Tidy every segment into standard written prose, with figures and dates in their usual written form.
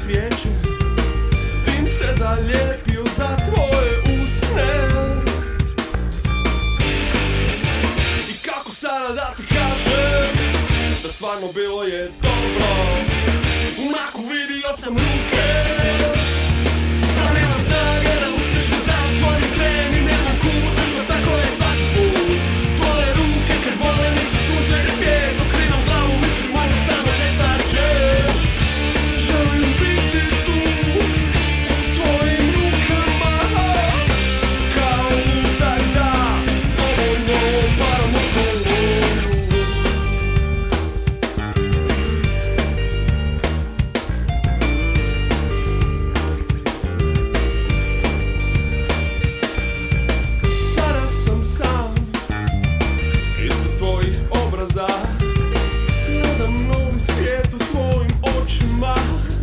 svijeće, dim se zalijepio za tvoje usne. I kako sada da ti kažem da stvarno bilo je dobro. U mraku vidio sam ruke, sad nema snage da uspješno zatvori tren i nema zašto tako je svaki put. Tvoje ruke kad vole nisu sunce i smijeh, dok krinom glavu mislim možda samo nestat ćeš. Želim biti tu u tvojim rukama, kao ludak da slobodno param okolo. Sada sam sam ispod tvojih obraza, gledam novi svijet u tvojim očima,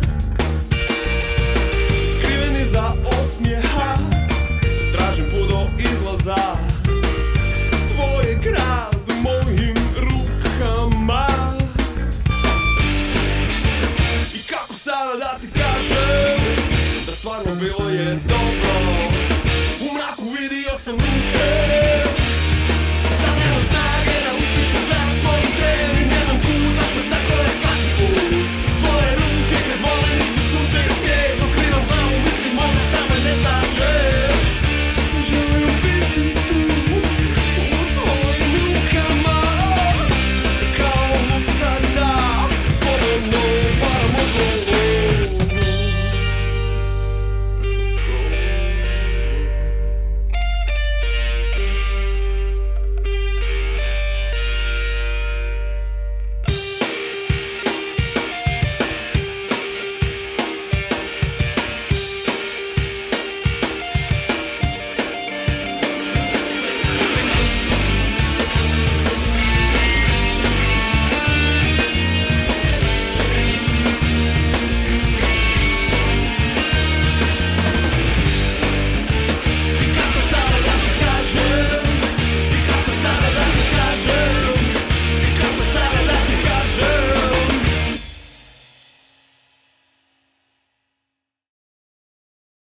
skriven iza osmijeha, tražim put do izlaza. Tvoj je grad u mojim rukama. I kako sada da ti kažem da stvarno bilo je dobro. U mraku vidio sam ruke,